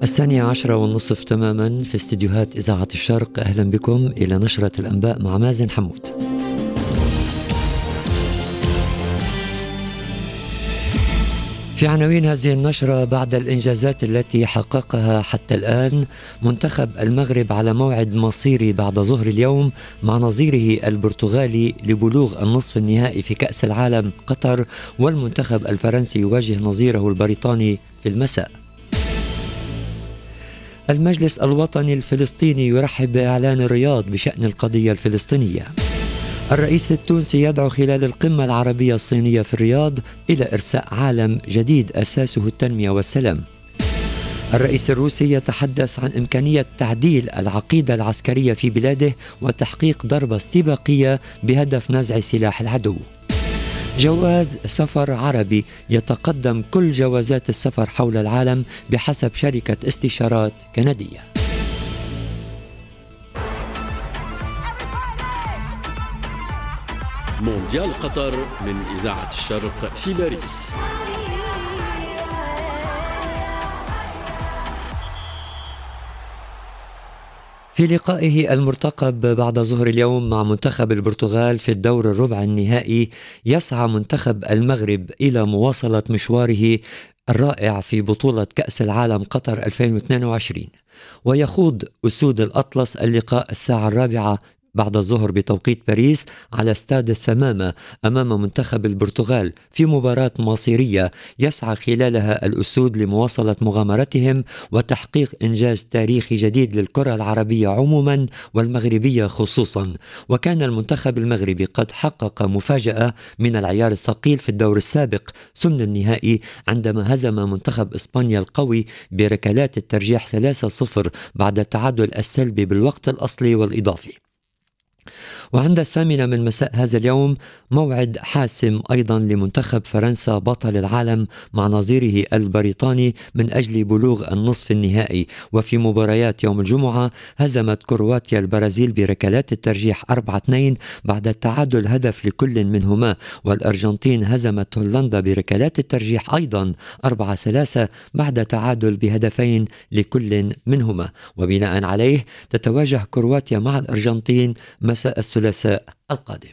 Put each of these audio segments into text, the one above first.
12:30 تماما في استديوهات إذاعة الشرق. أهلا بكم إلى نشرة الأنباء مع مازن حمود. في عناوين هذه النشرة: بعد الإنجازات التي حققها حتى الآن، منتخب المغرب على موعد مصيري بعد ظهر اليوم مع نظيره البرتغالي لبلوغ النصف النهائي في كأس العالم قطر، والمنتخب الفرنسي يواجه نظيره البريطاني في المساء. المجلس الوطني الفلسطيني يرحب بإعلان الرياض بشأن القضية الفلسطينية. الرئيس التونسي يدعو خلال القمة العربية الصينية في الرياض إلى إرساء عالم جديد أساسه التنمية والسلام. الرئيس الروسي يتحدث عن إمكانية تعديل العقيدة العسكرية في بلاده وتحقيق ضربة استباقية بهدف نزع سلاح العدو. جواز سفر عربي يتقدم كل جوازات السفر حول العالم بحسب شركة استشارات كندية. مونديال قطر من إذاعة الشرق في باريس. في لقائه المرتقب بعد ظهر اليوم مع منتخب البرتغال في الدور الربع النهائي، يسعى منتخب المغرب إلى مواصلة مشواره الرائع في بطولة كأس العالم قطر 2022، ويخوض أسود الأطلس اللقاء الساعة 4 بعد الظهر بتوقيت باريس على استاد الثمامة أمام منتخب البرتغال في مباراة مصيرية يسعى خلالها الأسود لمواصلة مغامرتهم وتحقيق إنجاز تاريخي جديد للكرة العربية عموما والمغربية خصوصا. وكان المنتخب المغربي قد حقق مفاجأة من العيار الثقيل في الدور السابق ثمن النهائي عندما هزم منتخب إسبانيا القوي بركلات الترجيح 3-0 بعد التعادل السلبي بالوقت الأصلي والإضافي. وعند 8 من مساء هذا اليوم موعد حاسم أيضا لمنتخب فرنسا بطل العالم مع نظيره البريطاني من أجل بلوغ النصف النهائي. وفي مباريات يوم الجمعة هزمت كرواتيا البرازيل بركلات الترجيح 4-2 بعد التعادل هدف لكل منهما، والأرجنتين هزمت هولندا بركلات الترجيح أيضا 4-3 بعد تعادل بهدفين لكل منهما. وبناء عليه تتواجه كرواتيا مع الأرجنتين مساء الثلاثاء القادم.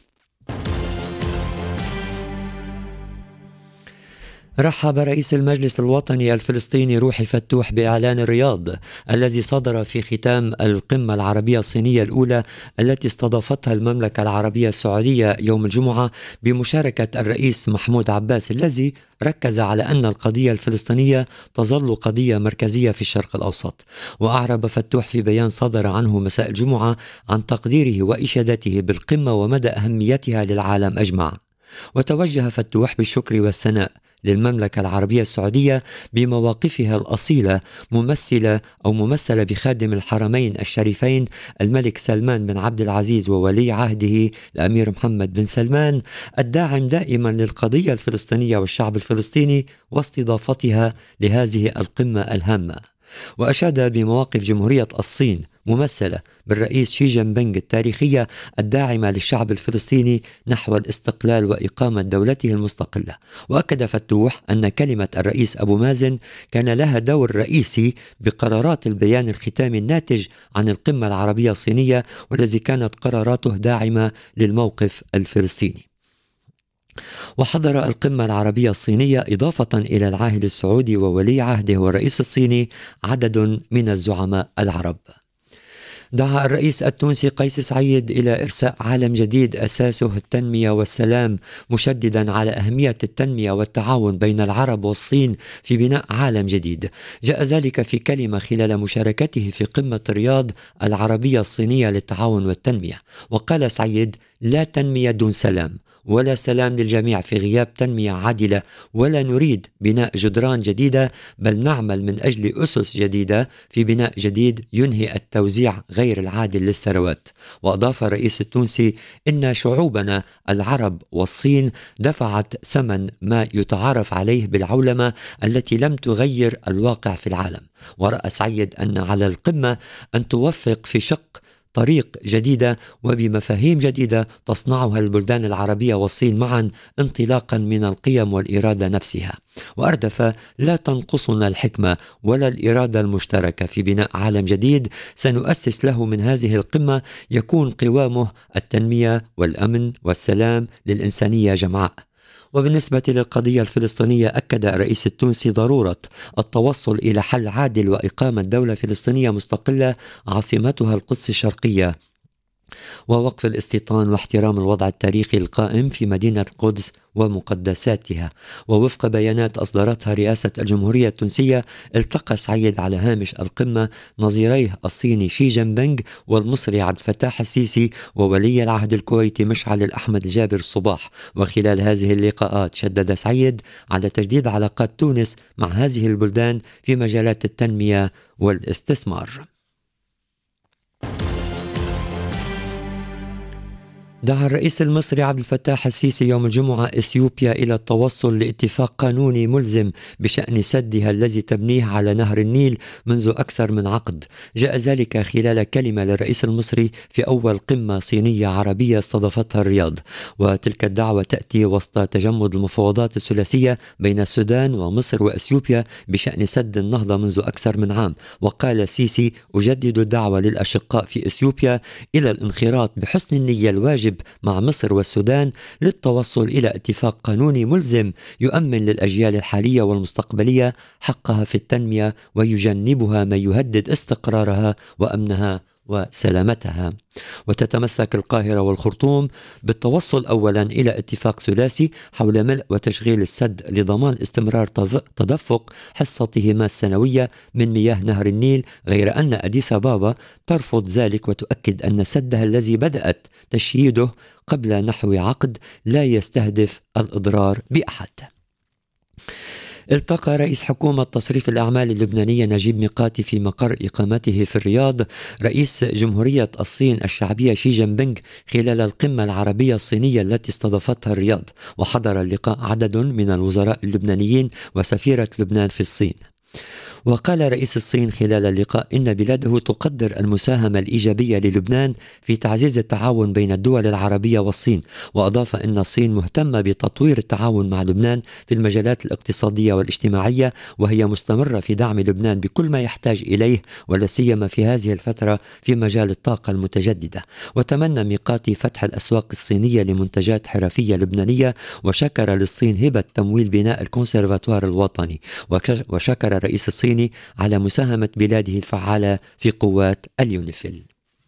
رحب رئيس المجلس الوطني الفلسطيني روحي فتوح بإعلان الرياض الذي صدر في ختام القمة العربية الصينية الأولى التي استضافتها المملكة العربية السعودية يوم الجمعة بمشاركة الرئيس محمود عباس، الذي ركز على أن القضية الفلسطينية تظل قضية مركزية في الشرق الأوسط. وأعرب فتوح في بيان صدر عنه مساء الجمعة عن تقديره وإشادته بالقمة ومدى أهميتها للعالم أجمع. وتوجه فتوح بالشكر والثناء للمملكة العربية السعودية بمواقفها الأصيلة ممثلة بخادم الحرمين الشريفين الملك سلمان بن عبد العزيز وولي عهده الأمير محمد بن سلمان، الداعم دائما للقضية الفلسطينية والشعب الفلسطيني واستضافتها لهذه القمة الهامة. وأشاد بمواقف جمهورية الصين ممثلة بالرئيس شي جين بينغ التاريخية الداعمة للشعب الفلسطيني نحو الاستقلال وإقامة دولته المستقلة. وأكد فتوح أن كلمة الرئيس أبو مازن كان لها دور رئيسي بقرارات البيان الختامي الناتج عن القمة العربية الصينية، والذي كانت قراراته داعمة للموقف الفلسطيني. وحضر القمة العربية الصينية إضافة إلى العاهل السعودي وولي عهده والرئيس الصيني عدد من الزعماء العرب. دعا الرئيس التونسي قيس سعيد إلى إرساء عالم جديد أساسه التنمية والسلام، مشددا على أهمية التنمية والتعاون بين العرب والصين في بناء عالم جديد. جاء ذلك في كلمة خلال مشاركته في قمة الرياض العربية الصينية للتعاون والتنمية. وقال سعيد: لا تنمية دون سلام، ولا سلام للجميع في غياب تنمية عادلة، ولا نريد بناء جدران جديدة، بل نعمل من أجل أسس جديدة في بناء جديد ينهي التوزيع غير العادل للثروات. وأضاف الرئيس التونسي: إن شعوبنا العرب والصين دفعت ثمن ما يتعارف عليه بالعولمة التي لم تغير الواقع في العالم. ورأى سعيد أن على القمة أن توفق في شق طريق جديدة وبمفاهيم جديدة تصنعها البلدان العربية والصين معا انطلاقا من القيم والإرادة نفسها. وأردف: لا تنقصنا الحكمة ولا الإرادة المشتركة في بناء عالم جديد سنؤسس له من هذه القمة يكون قوامه التنمية والأمن والسلام للإنسانية جمعاء. وبالنسبة للقضية الفلسطينية، أكد الرئيس التونسي ضرورة التوصل إلى حل عادل وإقامة دولة فلسطينية مستقلة عاصمتها القدس الشرقية، ووقف الاستيطان واحترام الوضع التاريخي القائم في مدينة القدس ومقدساتها. ووفق بيانات أصدرتها رئاسة الجمهورية التونسية، التقى سعيد على هامش القمة نظيريه الصيني شي جين بينغ والمصري عبد الفتاح السيسي وولي العهد الكويتي مشعل الأحمد جابر الصباح. وخلال هذه اللقاءات شدد سعيد على تجديد علاقات تونس مع هذه البلدان في مجالات التنمية والاستثمار. دعا الرئيس المصري عبد الفتاح السيسي يوم الجمعة إثيوبيا إلى التوصل لاتفاق قانوني ملزم بشأن سدها الذي تبنيه على نهر النيل منذ أكثر من عقد. جاء ذلك خلال كلمة للرئيس المصري في أول قمة صينية عربية استضافتها الرياض. وتلك الدعوة تأتي وسط تجمد المفاوضات الثلاثية بين السودان ومصر وإثيوبيا بشأن سد النهضة منذ أكثر من عام. وقال السيسي: أجدد الدعوة للأشقاء في إثيوبيا إلى الانخراط بحسن النية الواجب مع مصر والسودان للتوصل إلى اتفاق قانوني ملزم يؤمن للأجيال الحالية والمستقبلية حقها في التنمية ويجنبها ما يهدد استقرارها وأمنها وسلامتها. وتتمسك القاهرة والخرطوم بالتوصل أولا إلى اتفاق ثلاثي حول ملء وتشغيل السد لضمان استمرار تدفق حصتهما السنوية من مياه نهر النيل، غير أن أديس أبابا ترفض ذلك وتؤكد أن سدها الذي بدأت تشييده قبل نحو عقد لا يستهدف الإضرار بأحد. التقى رئيس حكومة تصريف الأعمال اللبنانية نجيب ميقاتي في مقر إقامته في الرياض رئيس جمهورية الصين الشعبية شي جين بينغ خلال القمة العربية الصينية التي استضافتها الرياض. وحضر اللقاء عدد من الوزراء اللبنانيين وسفيرة لبنان في الصين. وقال رئيس الصين خلال اللقاء إن بلاده تقدر المساهمة الإيجابية للبنان في تعزيز التعاون بين الدول العربية والصين. وأضاف أن الصين مهتمة بتطوير التعاون مع لبنان في المجالات الاقتصادية والاجتماعية، وهي مستمرة في دعم لبنان بكل ما يحتاج إليه ولا سيما في هذه الفترة في مجال الطاقة المتجددة. وتمنى ميقاتي فتح الأسواق الصينية لمنتجات حرفية لبنانية، وشكر للصين هبة تمويل بناء الكونسرفاتوار الوطني. وشكر الرئيس الصيني على مساهمة بلاده الفعالة في قوات اليونيفيل.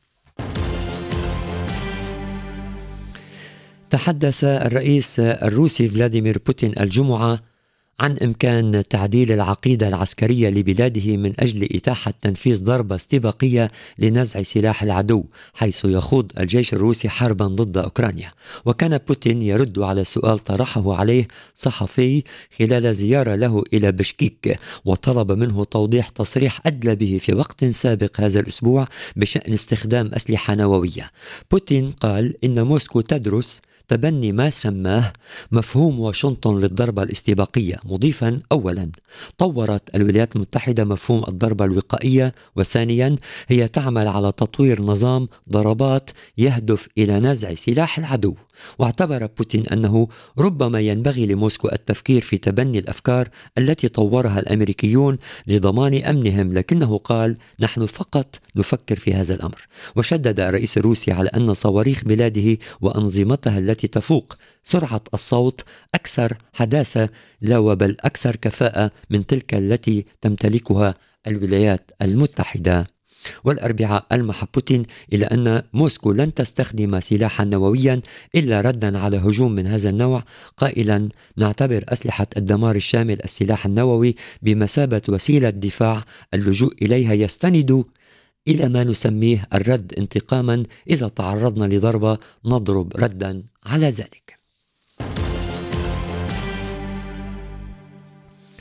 تحدث الرئيس الروسي فلاديمير بوتين الجمعة عن إمكان تعديل العقيدة العسكرية لبلاده من أجل إتاحة تنفيذ ضربة استباقية لنزع سلاح العدو، حيث يخوض الجيش الروسي حربا ضد أوكرانيا. وكان بوتين يرد على سؤال طرحه عليه صحفي خلال زيارة له إلى بشكيك، وطلب منه توضيح تصريح أدلى به في وقت سابق هذا الأسبوع بشأن استخدام أسلحة نووية. بوتين قال إن موسكو تدرس تبني ما سماه مفهوم واشنطن للضربة الاستباقية، مضيفا: أولا، طورت الولايات المتحدة مفهوم الضربة الوقائية، وثانيا، هي تعمل على تطوير نظام ضربات يهدف إلى نزع سلاح العدو. واعتبر بوتين أنه ربما ينبغي لموسكو التفكير في تبني الأفكار التي طورها الأمريكيون لضمان أمنهم، لكنه قال: نحن فقط نفكر في هذا الأمر. وشدد الرئيس الروسي على أن صواريخ بلاده وأنظمتها التي تفوق سرعة الصوت أكثر حداثة، لا وبل أكثر كفاءة من تلك التي تمتلكها الولايات المتحدة. والأربعاء ألمح بوتين إلى أن موسكو لن تستخدم سلاحا نوويا إلا ردا على هجوم من هذا النوع، قائلا: نعتبر أسلحة الدمار الشامل السلاح النووي بمثابة وسيلة دفاع، اللجوء إليها يستند إلى ما نسميه الرد انتقاما، إذا تعرضنا لضربة نضرب ردا على ذلك.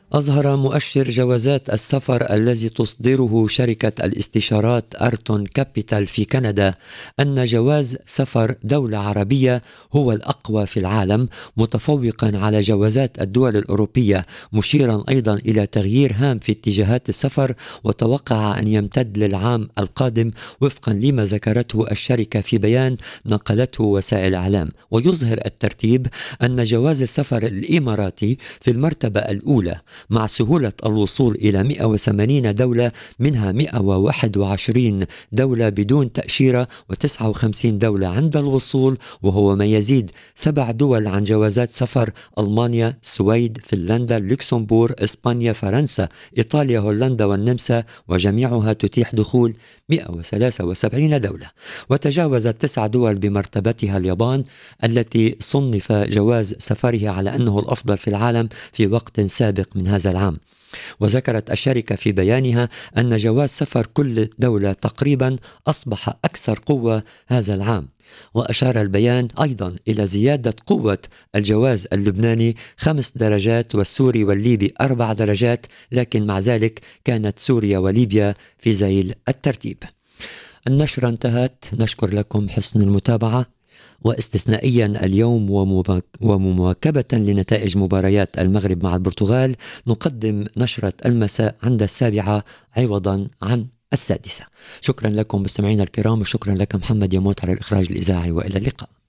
أظهر مؤشر جوازات السفر الذي تصدره شركة الاستشارات أرتون كابيتال في كندا أن جواز سفر دولة عربية هو الأقوى في العالم، متفوقا على جوازات الدول الأوروبية، مشيرا أيضا إلى تغيير هام في اتجاهات السفر، وتوقع أن يمتد للعام القادم وفقا لما ذكرته الشركة في بيان نقلته وسائل الإعلام. ويظهر الترتيب أن جواز السفر الإماراتي في المرتبة الأولى مع سهولة الوصول إلى 180 دولة، منها 121 دولة بدون تأشيرة و59 دولة عند الوصول، وهو ما يزيد 7 دول عن جوازات سفر ألمانيا، السويد، فنلندا، لوكسمبورغ، إسبانيا، فرنسا، إيطاليا، هولندا والنمسا، وجميعها تتيح دخول 173 دولة. وتجاوزت 9 دول بمرتبتها اليابان التي صنف جواز سفرها على أنه الأفضل في العالم في وقت سابق من هذا العام. وذكرت الشركة في بيانها أن جواز سفر كل دولة تقريبا أصبح أكثر قوة هذا العام. وأشار البيان أيضا إلى زيادة قوة الجواز اللبناني 5 درجات والسوري والليبي 4 درجات، لكن مع ذلك كانت سوريا وليبيا في ذيل الترتيب. النشرة انتهت، نشكر لكم حسن المتابعة، واستثنائيا اليوم ومواكبة لنتائج مباريات المغرب مع البرتغال نقدم نشرة المساء عند 7 عوضا عن 6. شكرا لكم مستمعينا الكرام، وشكرا لك محمد يموت على الإخراج الإذاعي، وإلى اللقاء.